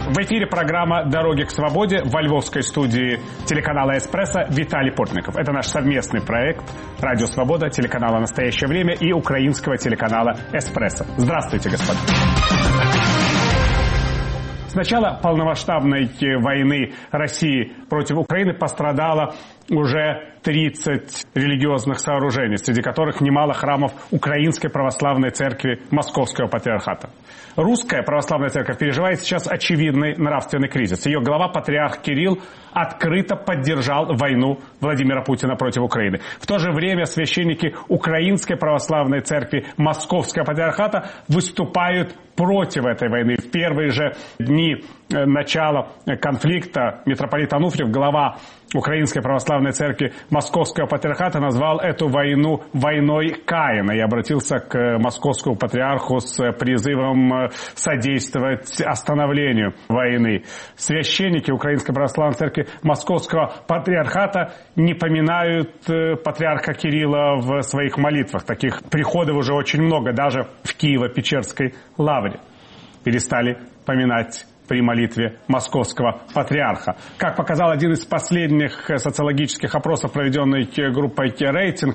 В эфире программа «Дороги к свободе» во львовской студии телеканала «Эспрессо» Виталий Портников. Это наш совместный проект «Радио Свобода», телеканала «Настоящее время» и украинского телеканала «Эспрессо». Здравствуйте, господа. С начала полномасштабной войны России против Украины пострадало уже 30 религиозных сооружений, среди которых немало храмов Украинской Православной Церкви Московского Патриархата. Русская Православная Церковь переживает сейчас очевидный нравственный кризис. Ее глава, патриарх Кирилл, открыто поддержал войну Владимира Путина против Украины. В то же время священники Украинской Православной Церкви Московского Патриархата выступают против этой войны. В первые же дни начала конфликта митрополит Ануфриев, глава Украинской Православной Церкви Московского Патриархата, назвал эту войну войной Каина и обратился к московскому патриарху с призывом содействовать остановлению войны. Священники Украинской Православной Церкви Московского Патриархата не поминают патриарха Кирилла в своих молитвах. Таких приходов уже очень много, даже в Киево-Печерской лавре перестали поминать при молитве московского патриарха. Как показал один из последних социологических опросов, проведенный группой «Рейтинг»,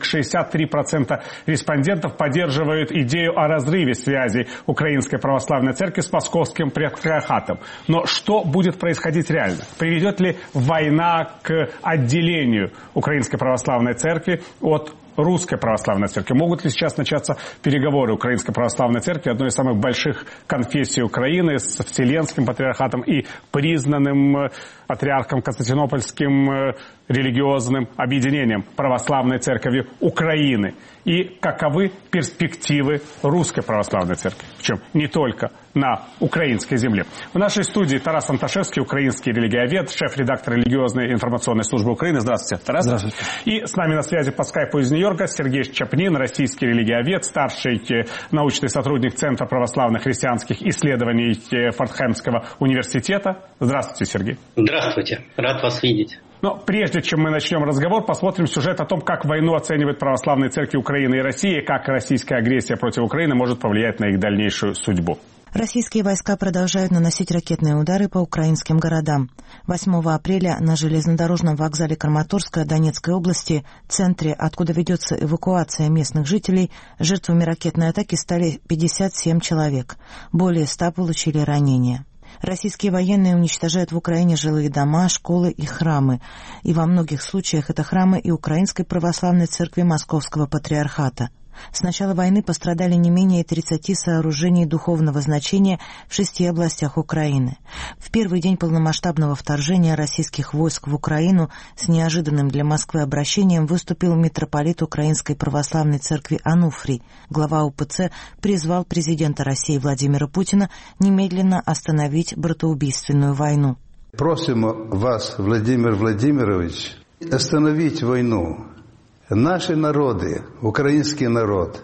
63% респондентов поддерживают идею о разрыве связи Украинской Православной Церкви с Московским Патриархатом. Но что будет происходить реально? Приведет ли война к отделению Украинской Православной Церкви от Русской Православной Церкви? Могут ли сейчас начаться переговоры Украинской Православной Церкви, одной из самых больших конфессий Украины, с Вселенским Патриархатом и признанным патриархом Константинопольским религиозным объединением Православной Церкви Украины? И каковы перспективы Русской Православной Церкви? Причем не только на украинской земле. В нашей студии Тарас Анташевский, украинский религиовед, шеф-редактор религиозной информационной службы Украины. Здравствуйте, Тарас. Здравствуйте. И с нами на связи по скайпу из Нью-Йорка Сергей Чапнин, российский религиовед, старший научный сотрудник Центра православных христианских исследований Фордхэмского университета. Здравствуйте, Сергей. Здравствуйте. Рад вас видеть. Но прежде чем мы начнем разговор, посмотрим сюжет о том, как войну оценивают православные церкви Украины и России, и как российская агрессия против Украины может повлиять на их дальнейшую судьбу. Российские войска продолжают наносить ракетные удары по украинским городам. 8 апреля на железнодорожном вокзале Краматорска Донецкой области, центре, откуда ведется эвакуация местных жителей, жертвами ракетной атаки стали 57 человек. Более 100 получили ранения. Российские военные уничтожают в Украине жилые дома, школы и храмы. И во многих случаях это храмы и Украинской Православной Церкви Московского Патриархата. С начала войны пострадали не менее 30 сооружений духовного значения в 6 областях Украины. В первый день полномасштабного вторжения российских войск в Украину с неожиданным для Москвы обращением выступил митрополит Украинской Православной Церкви Ануфрий. Глава УПЦ призвал президента России Владимира Путина немедленно остановить братоубийственную войну. Просим вас, Владимир Владимирович, остановить войну. Наши народы, украинский народ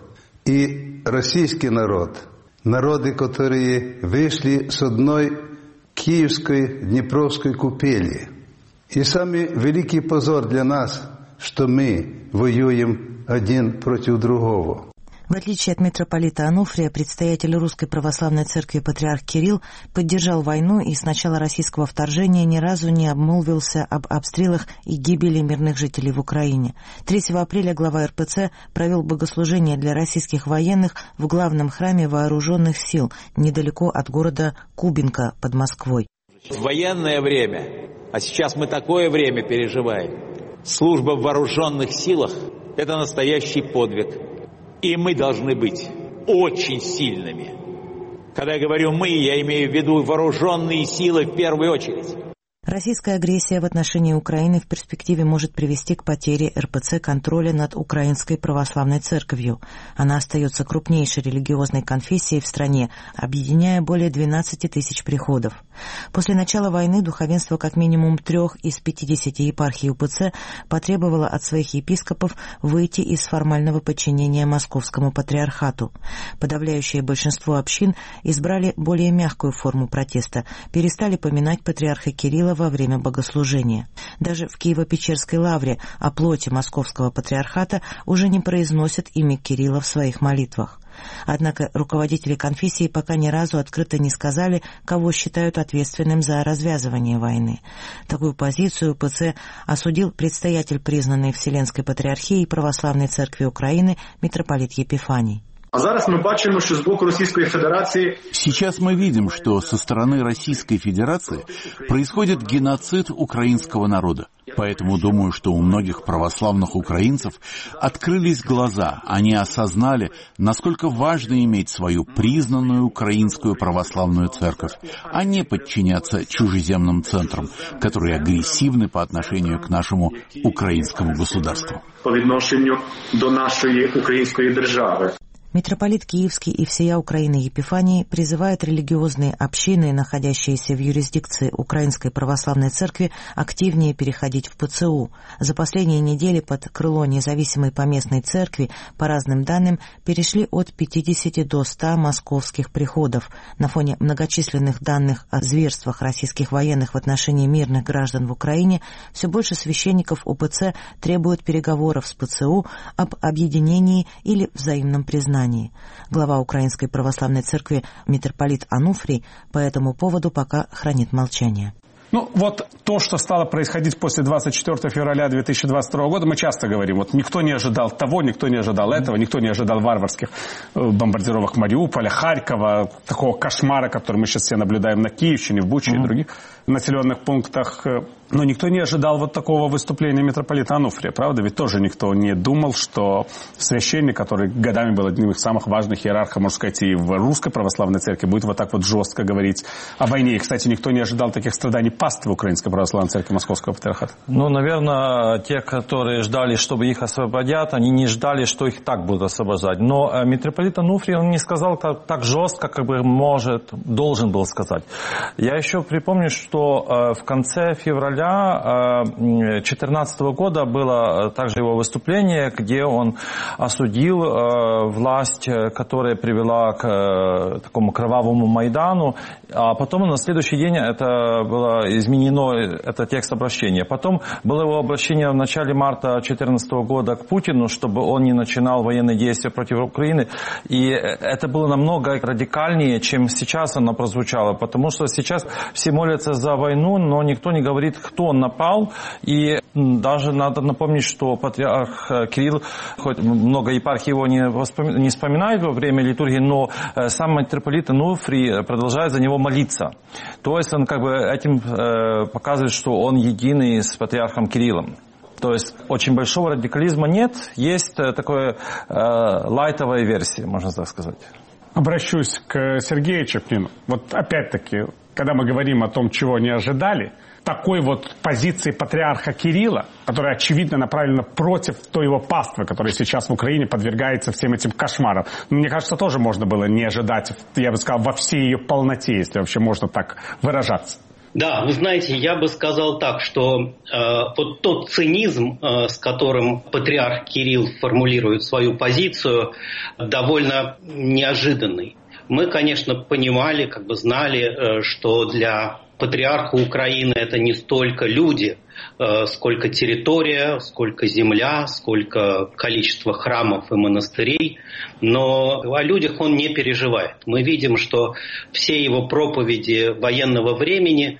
и российский народ, народы, которые вышли с одной киевской Днепровской купели. И самый великий позор для нас, что мы воюем один против другого. В отличие от митрополита Ануфрия, предстоятель Русской Православной Церкви патриарх Кирилл поддержал войну и с начала российского вторжения ни разу не обмолвился об обстрелах и гибели мирных жителей в Украине. 3 апреля глава РПЦ провел богослужение для российских военных в главном храме вооруженных сил, недалеко от города Кубинка под Москвой. В военное время, а сейчас мы такое время переживаем, служба в вооруженных силах – это настоящий подвиг. И мы должны быть очень сильными. Когда я говорю «мы», я имею в виду вооруженные силы в первую очередь. Российская агрессия в отношении Украины в перспективе может привести к потере РПЦ контроля над Украинской Православной Церковью. Она остается крупнейшей религиозной конфессией в стране, объединяя более 12 тысяч приходов. После начала войны духовенство как минимум 3 из 50 епархий УПЦ потребовало от своих епископов выйти из формального подчинения Московскому Патриархату. Подавляющее большинство общин избрали более мягкую форму протеста, перестали поминать патриарха Кирилла во время богослужения. Даже в Киево-Печерской лавре, оплоте Московского Патриархата, уже не произносят имя Кирилла в своих молитвах. Однако руководители конфессии пока ни разу открыто не сказали, кого считают ответственным за развязывание войны. Такую позицию УПЦ осудил предстоятель признанной Вселенской Патриархии Православной Церкви Украины митрополит Епифаний. Сейчас мы видим, что со стороны Российской Федерации происходит геноцид украинского народа. Поэтому думаю, что у многих православных украинцев открылись глаза, они осознали, насколько важно иметь свою признанную украинскую православную церковь, а не подчиняться чужеземным центрам, которые агрессивны по отношению к нашему украинскому государству. По відношенню до нашої української держави. Митрополит Киевский и всея Украины Епифаний призывает религиозные общины, находящиеся в юрисдикции Украинской Православной Церкви, активнее переходить в ПЦУ. За последние недели под крыло независимой поместной церкви, по разным данным, перешли от 50 до 100 московских приходов. На фоне многочисленных данных о зверствах российских военных в отношении мирных граждан в Украине, все больше священников УПЦ требуют переговоров с ПЦУ об объединении или взаимном признании. Глава Украинской Православной Церкви митрополит Ануфрий по этому поводу пока хранит молчание. Вот то, что стало происходить после 24 февраля 2022 года, мы часто говорим, вот никто не ожидал того, никто не ожидал этого, никто не ожидал варварских бомбардировок Мариуполя, Харькова, такого кошмара, который мы сейчас все наблюдаем на Киевщине, в Буче и других населенных пунктах. Но никто не ожидал вот такого выступления митрополита Ануфрия, правда? Ведь тоже никто не думал, что священник, который годами был одним из самых важных иерархов, можно сказать, и в Русской Православной Церкви, будет вот так вот жестко говорить о войне. И, кстати, никто не ожидал таких страданий паствы Украинской Православной Церкви Московского Патриархата. Наверное, те, которые ждали, чтобы их освободят, они не ждали, что их так будут освобождать. Но митрополит Ануфрий, он не сказал так жестко, как бы должен был сказать. Я еще припомню, что в конце февраля 2014 года было также его выступление, где он осудил власть, которая привела к такому кровавому Майдану, а потом на следующий день это было изменено, это текст обращения. Потом было его обращение в начале марта 2014 года к Путину, чтобы он не начинал военные действия против Украины, и это было намного радикальнее, чем сейчас оно прозвучало, потому что сейчас все молятся за войну, но никто не говорит, кто напал, и даже надо напомнить, что патриарх Кирилл, хоть много епархий его не вспоминает во время литургии, но сам митрополит Ануфрий продолжает за него молиться. То есть он как бы этим показывает, что он единый с патриархом Кириллом. То есть очень большого радикализма нет, есть такая лайтовая версия, можно так сказать. Обращусь к Сергею Чаплину. Вот опять-таки, когда мы говорим о том, чего не ожидали, такой вот позиции патриарха Кирилла, которая очевидно направлена против той его паствы, которая сейчас в Украине подвергается всем этим кошмарам. Мне кажется, тоже можно было не ожидать, я бы сказал, во всей ее полноте, если вообще можно так выражаться. Да, вы знаете, я бы сказал так, что вот тот цинизм, с которым патриарх Кирилл формулирует свою позицию, довольно неожиданный. Мы, конечно, понимали, как бы знали, что для патриарха Украины это не столько люди, сколько территория, сколько земля, сколько количество храмов и монастырей. Но о людях он не переживает. Мы видим, что все его проповеди военного времени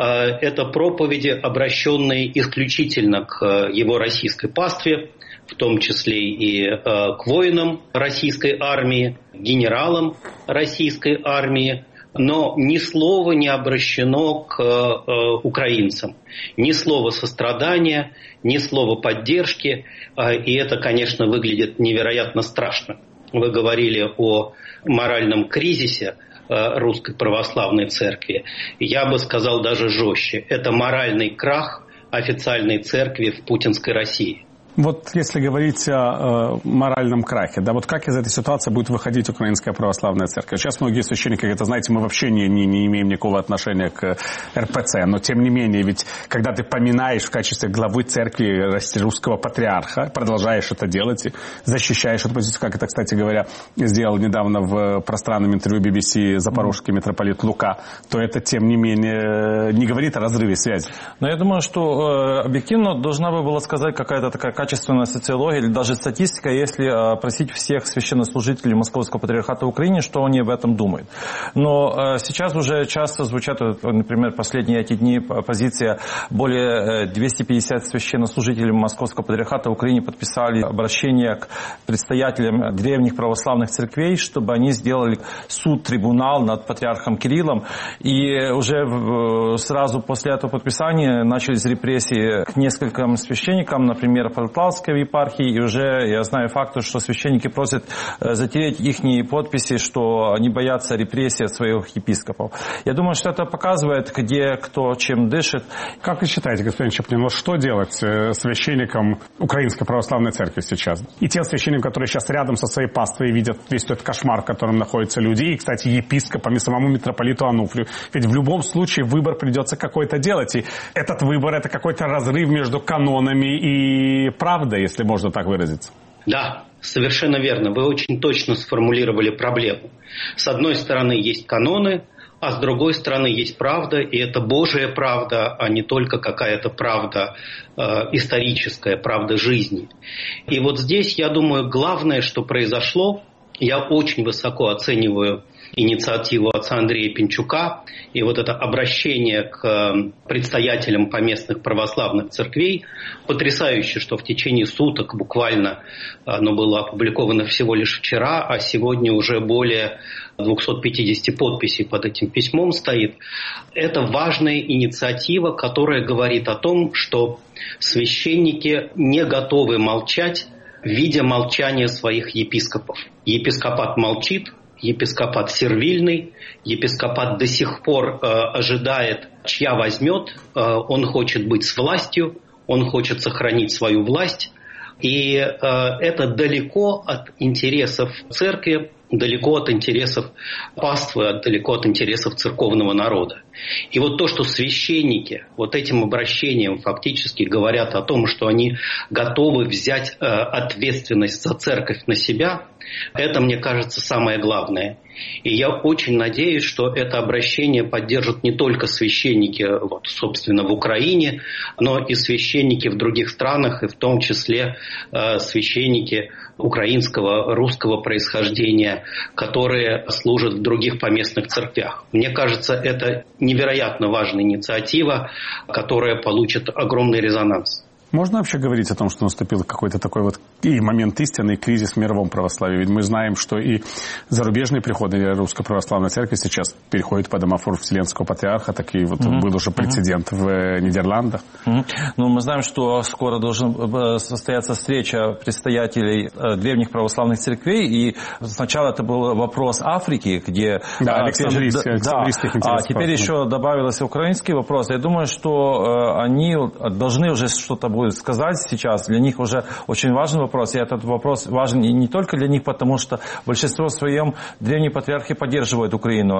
это проповеди, обращенные исключительно к его российской пастве, в том числе и к воинам российской армии, генералам российской армии. Но ни слова не обращено к украинцам. Ни слова сострадания, ни слова поддержки. И это, конечно, выглядит невероятно страшно. Вы говорили о моральном кризисе Русской Православной Церкви. Я бы сказал даже жестче. Это моральный крах официальной церкви в путинской России. Вот если говорить о моральном крахе, да, вот как из этой ситуации будет выходить Украинская Православная Церковь? Сейчас многие священники, это, знаете, мы вообще не имеем никакого отношения к РПЦ, но тем не менее, ведь когда ты поминаешь в качестве главы церкви русского патриарха, продолжаешь это делать и защищаешь эту позицию, как это, кстати говоря, сделал недавно в пространном интервью BBC запорожский митрополит Лука, то это, тем не менее, не говорит о разрыве связи. Но я думаю, что объективно должна бы была сказать какая-то такая качественная социология или даже статистика, если просить всех священнослужителей Московского патриархата в Украине, что они об этом думают. Но сейчас уже часто звучат, например, последние эти дни позиция, более 250 священнослужителей Московского патриархата в Украине подписали обращение к предстоятелям древних православных церквей, чтобы они сделали суд-трибунал над патриархом Кириллом. И уже сразу после этого подписания начались репрессии к нескольким священникам, например, Полтавской епархии. И уже я знаю факт, что священники просят затереть их подписи, что они боятся репрессий от своих епископов. Я думаю, что это показывает, где кто чем дышит. Как вы считаете, господин Чаплин, вот что делать священникам Украинской православной церкви сейчас? И тем священникам, которые сейчас рядом со своей паствой видят весь этот кошмар, в котором находятся люди, и, кстати, епископам, и самому митрополиту Ануфрию. Ведь в любом случае выбор придется какой-то делать. И этот выбор — это какой-то разрыв между канонами и правдой, если можно так выразиться. Да, совершенно верно. Вы очень точно сформулировали проблему. С одной стороны есть каноны, а с другой стороны есть правда, и это Божья правда, а не только какая-то правда историческая, правда жизни. И вот здесь, я думаю, главное, что произошло, я очень высоко оцениваю инициативу отца Андрея Пинчука и вот это обращение к предстоятелям поместных православных церквей. Потрясающе, что в течение суток буквально оно было опубликовано всего лишь вчера, а сегодня уже более 250 подписей под этим письмом стоит. Это важная инициатива, которая говорит о том, что священники не готовы молчать, видя молчание своих епископов. Епископат молчит, епископат сервильный, епископат до сих пор ожидает, чья возьмет, он хочет быть с властью, он хочет сохранить свою власть. И это далеко от интересов церкви, далеко от интересов паствы, далеко от интересов церковного народа. И вот то, что священники вот этим обращением фактически говорят о том, что они готовы взять ответственность за церковь на себя, это, мне кажется, самое главное. И я очень надеюсь, что это обращение поддержат не только священники, вот, собственно, в Украине, но и священники в других странах, и в том числе священники украинского, русского происхождения, которые служат в других поместных церквях. Мне кажется, это невероятно важная инициатива, которая получит огромный резонанс. Можно вообще говорить о том, что наступил какой-то такой вот и момент истины, и кризис в мировом православии? Ведь мы знаем, что и зарубежные приходы Русской Православной Церкви сейчас переходят под домофор Вселенского Патриарха, так и вот был уже прецедент в Нидерландах. Ну, мы знаем, что скоро должна состояться встреча предстоятелей древних православных церквей, и сначала это был вопрос Африки, где... Да, Александрийских интересов. А теперь еще добавился украинский вопрос. Я думаю, что они должны уже что-то будет сказать сейчас. Для них уже очень важный вопрос. И этот вопрос важен и не только для них, потому что большинство в своем древние патриархи поддерживают Украину.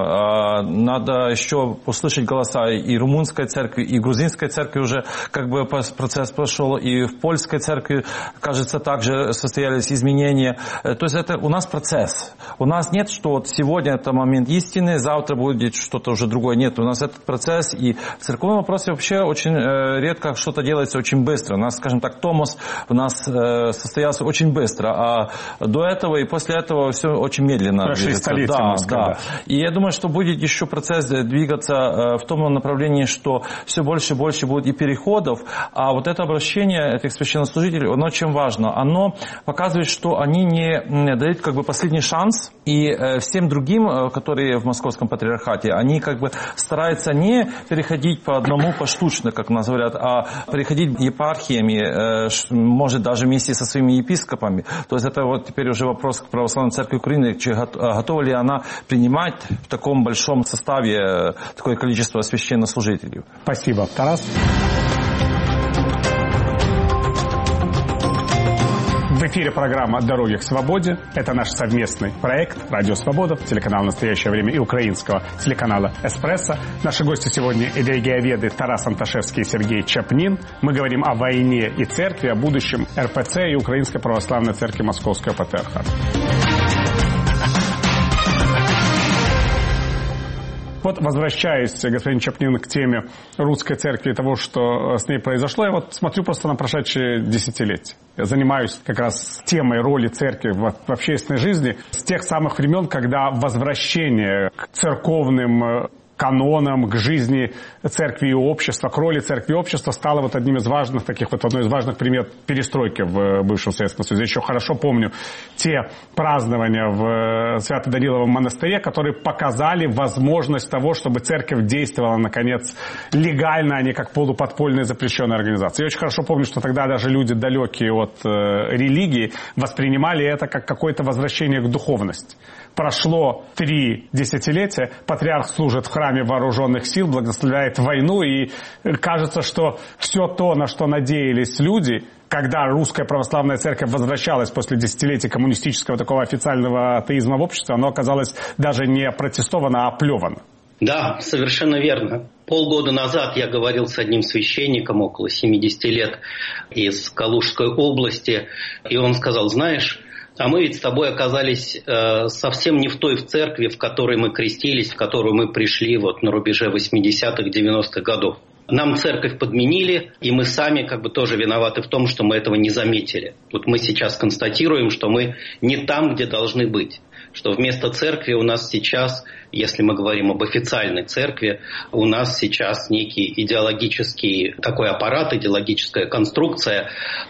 Надо еще услышать голоса и румынской церкви, и грузинской церкви уже как бы процесс прошел, и в польской церкви, кажется, также состоялись изменения. То есть это у нас процесс. У нас нет, что вот сегодня это момент истины, завтра будет что-то уже другое. Нет, у нас этот процесс. И в церковном вопросе вообще очень редко что-то делается очень быстро. У нас, скажем так, Томос у нас состоялся очень быстро, а до этого и после этого все очень медленно. Прошли столетия. Да. И я думаю, что будет еще процесс двигаться в том направлении, что все больше и больше будет и переходов, а вот это обращение этих священнослужителей, оно очень важно. Оно показывает, что они не дают как бы последний шанс, и всем другим, которые в Московском патриархате, они как бы стараются не переходить по одному поштучно, как нас говорят, а переходить епархиями, может даже вместе со своими епископами. То есть это вот теперь уже вопрос к Православной Церкви Украины, готова ли она принимать в таком большом составе такое количество священнослужителей. Спасибо, Тарас. В эфире программа «Дороги к свободе». Это наш совместный проект «Радио Свобода», телеканал «Настоящее время» и украинского телеканала «Эспрессо». Наши гости сегодня – религиоведы Тарас Анташевский и Сергей Чаплин. Мы говорим о войне и церкви, о будущем РПЦ и Украинской Православной Церкви Московского Патриархата. Вот возвращаясь, господин Чаплин, к теме русской церкви и того, что с ней произошло, я вот смотрю просто на прошедшие десятилетия. Я занимаюсь как раз темой роли церкви в общественной жизни с тех самых времен, когда возвращение к церковным канонам, к жизни церкви и общества, к роли церкви и общества стало вот одним из важных таких, вот одной из важных примет перестройки в бывшем Советском Союзе. Еще хорошо помню те празднования в Свято-Даниловом монастыре, которые показали возможность того, чтобы церковь действовала, наконец, легально, а не как полуподпольная запрещенная организация. Я очень хорошо помню, что тогда даже люди, далекие от религии, воспринимали это как какое-то возвращение к духовности. Прошло 3 десятилетия, патриарх служит в храме вооруженных сил, благословляет войну, и кажется, что все то, на что надеялись люди, когда русская православная церковь возвращалась после десятилетий коммунистического такого официального атеизма в обществе, оно оказалось даже не опротестовано, а оплевано. Да, совершенно верно. Полгода назад я говорил с одним священником, около 70 лет, из Калужской области, и он сказал: знаешь, а мы ведь с тобой оказались совсем не в той церкви, в которой мы крестились, в которую мы пришли вот на рубеже 80-х, 90-х годов. Нам церковь подменили, и мы сами как бы тоже виноваты в том, что мы этого не заметили. Вот мы сейчас констатируем, что мы не там, где должны быть. Что вместо церкви у нас сейчас, если мы говорим об официальной церкви, у нас сейчас некий идеологический такой аппарат, идеологическая конструкция,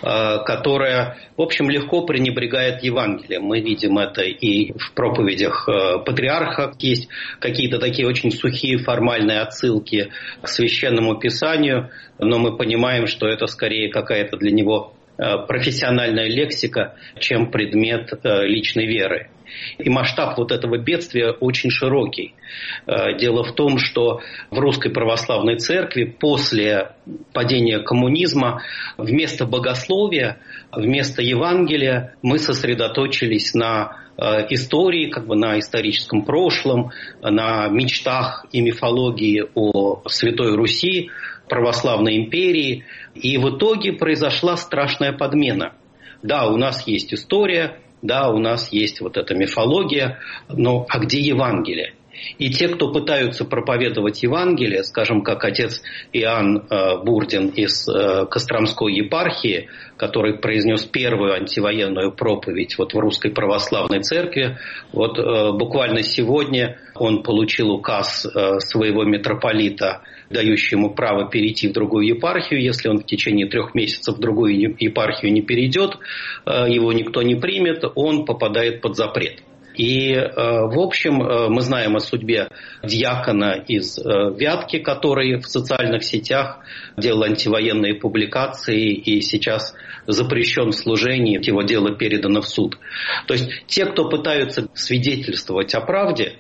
которая, в общем, легко пренебрегает Евангелием. Мы видим это и в проповедях патриарха. Есть какие-то такие очень сухие формальные отсылки к Священному Писанию, но мы понимаем, что это скорее какая-то для него профессиональная лексика, чем предмет личной веры. И масштаб вот этого бедствия очень широкий. Дело в том, что в Русской Православной Церкви после падения коммунизма вместо богословия, вместо Евангелия мы сосредоточились на истории, как бы на историческом прошлом, на мечтах и мифологии о Святой Руси, православной империи. И в итоге произошла страшная подмена. Да, у нас есть история, да, у нас есть вот эта мифология, но а где Евангелие? И те, кто пытаются проповедовать Евангелие, скажем, как отец Иоанн Бурдин из Костромской епархии, который произнес первую антивоенную проповедь вот в Русской Православной Церкви, вот буквально сегодня он получил указ своего митрополита, дающий ему право перейти в другую епархию. Если он в течение 3 месяцев в другую епархию не перейдет, его никто не примет, он попадает под запрет. И, в общем, мы знаем о судьбе диакона из Вятки, который в социальных сетях делал антивоенные публикации и сейчас запрещен в служении, его дело передано в суд. То есть те, кто пытаются свидетельствовать о правде,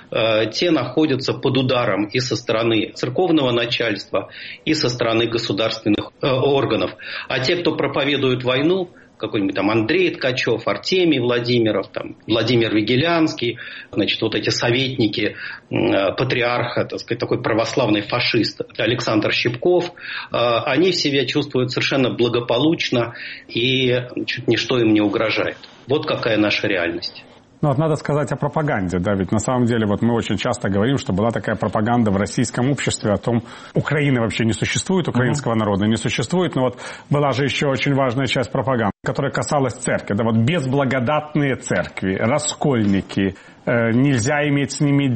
те находятся под ударом и со стороны церковного начальства, и со стороны государственных органов. А те, кто проповедует войну, какой-нибудь там Андрей Ткачев, Артемий Владимиров, там, Владимир Вигелянский, значит, вот эти советники патриарха, так сказать, такой православный фашист Александр Щипков, они себя чувствуют совершенно благополучно, и ничто им не угрожает. Вот какая наша реальность. Ну, вот надо сказать о пропаганде, да, ведь на самом деле вот мы очень часто говорим, что была такая пропаганда в российском обществе о том, Украины вообще не существует, украинского народа не существует, но вот была же еще очень важная часть пропаганды, которая касалась церкви, да, вот безблагодатные церкви, раскольники, нельзя иметь с ними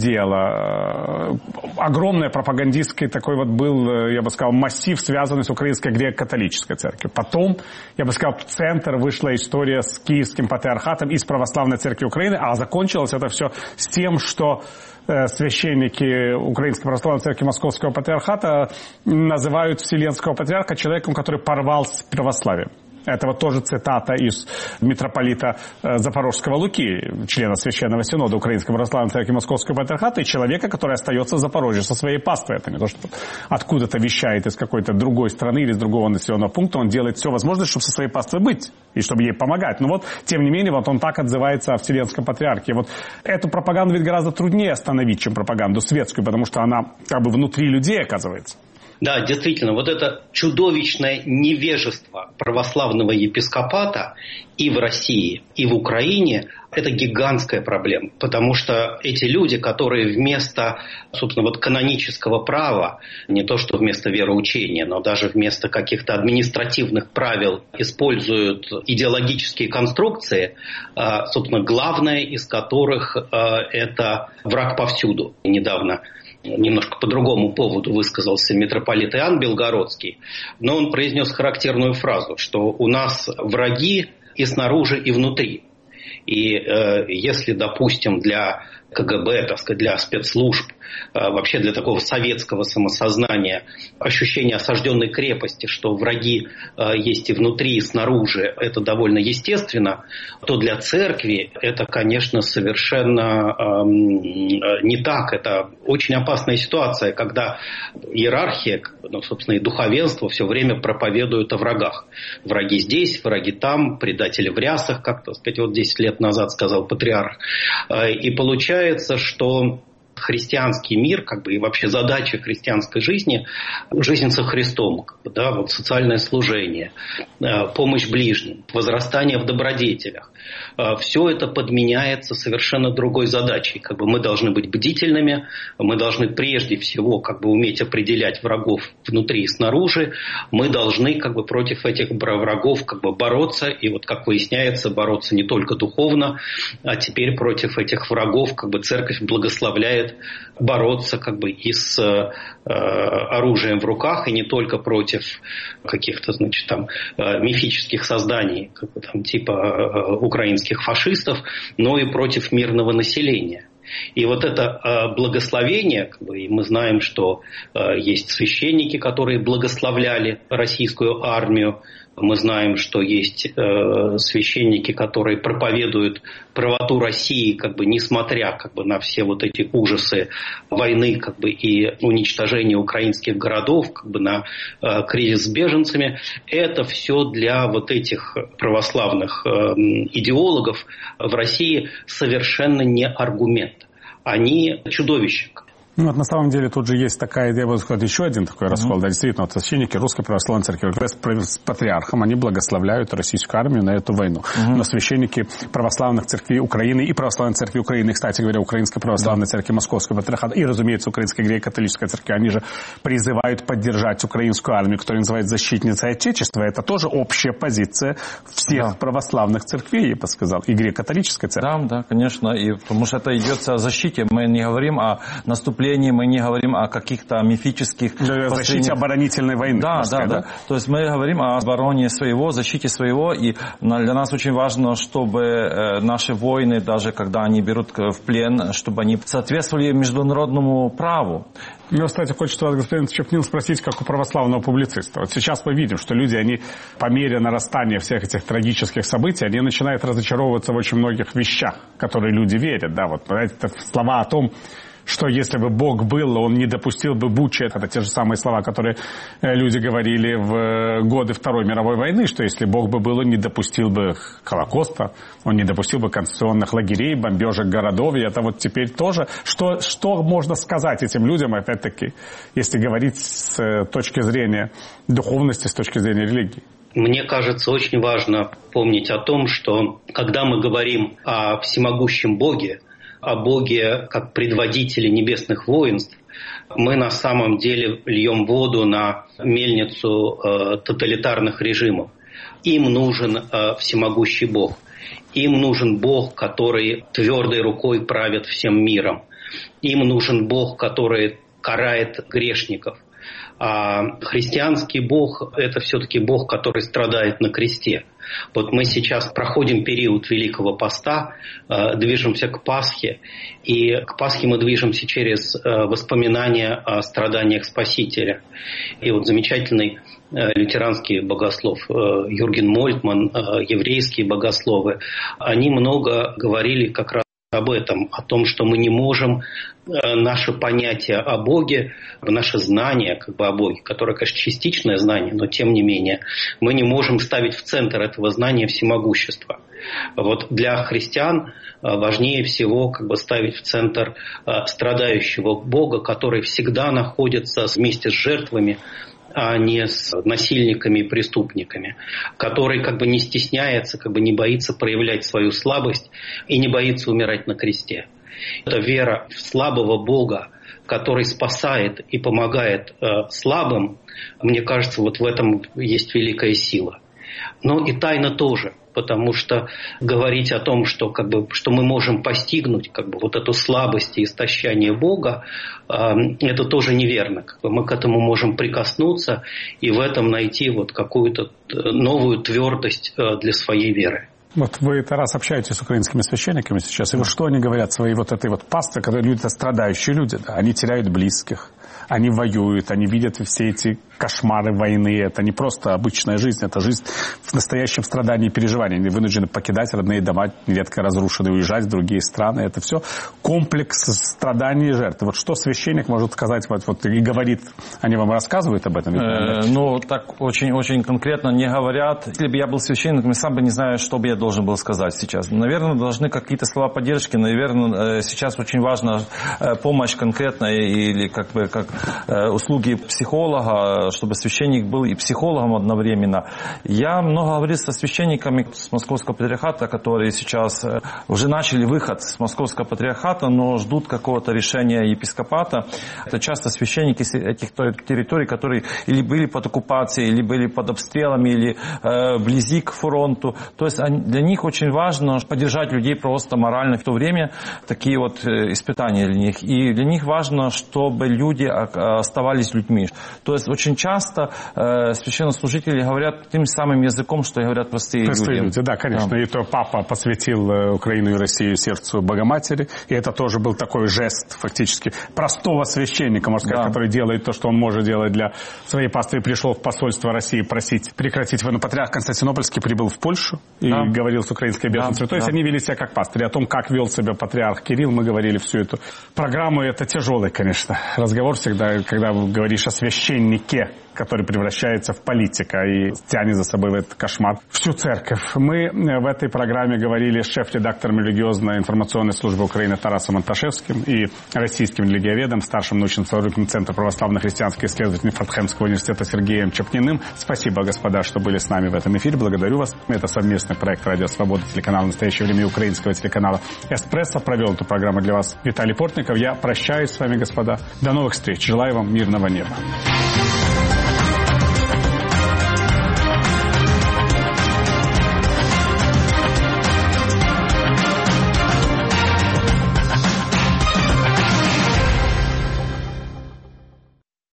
дело. Огромный пропагандистский такой вот был, я бы сказал, массив, связанный с Украинской греко-католической церковью. Потом, я бы сказал, в центр вышла история с Киевским патриархатом и с Православной церкви Украины, а закончилось это все с тем, что священники Украинской Православной Церкви Московского Патриархата называют Вселенского Патриарха человеком, который порвал с православием. Это вот тоже цитата из митрополита Запорожского Луки, члена Священного Синода Украинской Православной Церкви Московского Патриархата, и человека, который остается в Запорожье со своей паствой. Это не то, что откуда-то вещает из какой-то другой страны или из другого населенного пункта. Он делает все возможное, чтобы со своей паствой быть и чтобы ей помогать. Но вот, тем не менее, вот он так отзывается о Вселенском Патриархе. Вот эту пропаганду ведь гораздо труднее остановить, чем пропаганду светскую, потому что она как бы внутри людей оказывается. Да, действительно, вот это чудовищное невежество православного епископата и в России, и в Украине – это гигантская проблема, потому что эти люди, которые вместо, собственно, вот канонического права, не то что вместо вероучения, но даже вместо каких-то административных правил используют идеологические конструкции, собственно, главное из которых – это враг повсюду. Недавно немножко по другому поводу высказался митрополит Иоанн Белгородский, но он произнес характерную фразу, что у нас враги и снаружи, и внутри. И если, допустим, для КГБ, так сказать, для спецслужб, вообще для такого советского самосознания, ощущение осажденной крепости, что враги есть и внутри, и снаружи, это довольно естественно, то для церкви это, конечно, совершенно не так. Это очень опасная ситуация, когда иерархия, собственно, и духовенство все время проповедуют о врагах. Враги здесь, враги там, предатели в рясах, как, так сказать, вот 10 лет назад сказал патриарх. И получается, что христианский мир, и вообще задача христианской жизни, жизнь со Христом, вот социальное служение, помощь ближним, возрастание в добродетелях. Все это подменяется совершенно другой задачей. Мы должны быть бдительными, мы должны прежде всего уметь определять врагов внутри и снаружи, мы должны против этих врагов бороться, и вот, как выясняется, бороться не только духовно, а теперь против этих врагов церковь благословляет бороться и с оружием в руках, и не только против каких-то, мифических созданий, типа украинских фашистов, но и против мирного населения. И вот это благословение, и мы знаем, что есть священники, которые благословляли российскую армию, мы знаем, что есть священники, которые проповедуют правоту России, несмотря на все вот эти ужасы войны, и уничтожение украинских городов, на кризис с беженцами. Это все для вот этих православных идеологов в России совершенно не аргумент. Они чудовища. На самом деле тут же есть такая идея, еще один такой раскол. Да, действительно, священники Русской Православной Церкви с патриархом, они благословляют российскую армию на эту войну. Но священники православных церквей Украины и Православной Церкви Украины, кстати говоря, Украинской Православной Церкви Московского Патриархата и, разумеется, Украинской греко-католической Церкви, они же призывают поддержать украинскую армию, которую называют защитницей Отечества. Это тоже общая позиция всех православных церквей, я бы сказал, и греко-католической церкви. Да, конечно, и потому что это идет о защите. Мы не говорим о наступлении, мы не говорим о каких-то мифических... Защите оборонительной войны. Да. То есть мы говорим о обороне своего, защите своего, и для нас очень важно, чтобы наши воины, даже когда они берут в плен, чтобы они соответствовали международному праву. Мне, кстати, хочется вас, господин Чепнин, спросить, как у православного публициста. Вот сейчас мы видим, что люди, они по мере нарастания всех этих трагических событий, они начинают разочаровываться в очень многих вещах, в которые люди верят. Да, вот, знаете, слова о том, что если бы Бог был, он не допустил бы Бучи. Это те же самые слова, которые люди говорили в годы Второй мировой войны, что если Бог бы был, он не допустил бы Холокоста, он не допустил бы концентрационных лагерей, бомбежек городов. И это вот теперь тоже... Что можно сказать этим людям, опять-таки, если говорить с точки зрения духовности, с точки зрения религии? Мне кажется, очень важно помнить о том, что когда мы говорим о всемогущем Боге, о Боге как предводителе небесных воинств, мы на самом деле льем воду на мельницу тоталитарных режимов. Им нужен всемогущий Бог. Им нужен Бог, который твердой рукой правит всем миром. Им нужен Бог, который карает грешников. А христианский Бог – это все-таки Бог, который страдает на кресте. Вот мы сейчас проходим период Великого Поста, движемся к Пасхе, и к Пасхе мы движемся через воспоминания о страданиях Спасителя. И вот замечательный лютеранский богослов Юрген Мольтман, еврейские богословы, они много говорили как раз об этом, о том, что мы не можем наше понятие о Боге, наше знание о Боге, которое, конечно, частичное знание, но тем не менее, мы не можем ставить в центр этого знания всемогущество. Вот для христиан важнее всего ставить в центр страдающего Бога, который всегда находится вместе с жертвами, а не с насильниками и преступниками, который не стесняется, не боится проявлять свою слабость и не боится умирать на кресте. Это вера в слабого Бога, который спасает и помогает слабым, мне кажется, в этом есть великая сила. Но и тайна тоже. Потому что говорить о том, что мы можем постигнуть эту слабость и истощание Бога, это тоже неверно. Мы к этому можем прикоснуться и в этом найти какую-то новую твердость для своей веры. Вот вы, Тарас, общаетесь с украинскими священниками сейчас, и вот что они говорят своей этой пасты, когда люди, это страдающие люди, да, они теряют близких, они воюют, они видят все эти кошмары войны, это не просто обычная жизнь, это жизнь в настоящем страдании и переживании. Они вынуждены покидать родные дома, нередко разрушенные, уезжать в другие страны. Это все комплекс страданий и жертв. Вот что священник может сказать и говорит, они вам рассказывают об этом? Так очень конкретно не говорят. Если бы я был священником, я сам бы не знаю, что бы я должен был сказать сейчас. Наверное, должны какие-то слова поддержки. Наверное, сейчас очень важна помощь конкретная или как услуги психолога, чтобы священник был и психологом одновременно. Я много говорил со священниками с Московского патриархата, которые сейчас уже начали выход с Московского патриархата, но ждут какого-то решения епископата. Это часто священники этих территорий, которые или были под оккупацией, или были под обстрелами, или вблизи к фронту. То есть для них очень важно поддержать людей просто морально в то время, такие испытания для них. И для них важно, чтобы люди оставались людьми. То есть очень часто священнослужители говорят тем самым языком, что говорят простые люди. Да, конечно. И то папа посвятил Украину и Россию сердцу Богоматери. И это тоже был такой жест, фактически, простого священника, можно сказать, который делает то, что он может делать для своей паствы. Пришел в посольство России просить прекратить войну. Патриарх Константинопольский прибыл в Польшу и говорил с украинской беженцами. То есть они вели себя как пастыри. О том, как вел себя патриарх Кирилл, мы говорили всю эту программу. Это тяжелый, конечно, разговор всегда, когда говоришь о священнике, который превращается в политика и тянет за собой в этот кошмар всю церковь. Мы в этой программе говорили с шеф-редактором религиозной информационной службы Украины Тарасом Анташевским и российским религиоведом, старшим научным сотрудником Центра православно-христианских исследований Фортхемского университета Сергеем Чапниным. Спасибо, господа, что были с нами в этом эфире. Благодарю вас. Это совместный проект «Радио Свобода», телеканала «Настоящее время» и украинского телеканала «Эспрессо». Провел эту программу для вас Виталий Портников. Я прощаюсь с вами, господа. До новых встреч. Желаю вам мирного неба.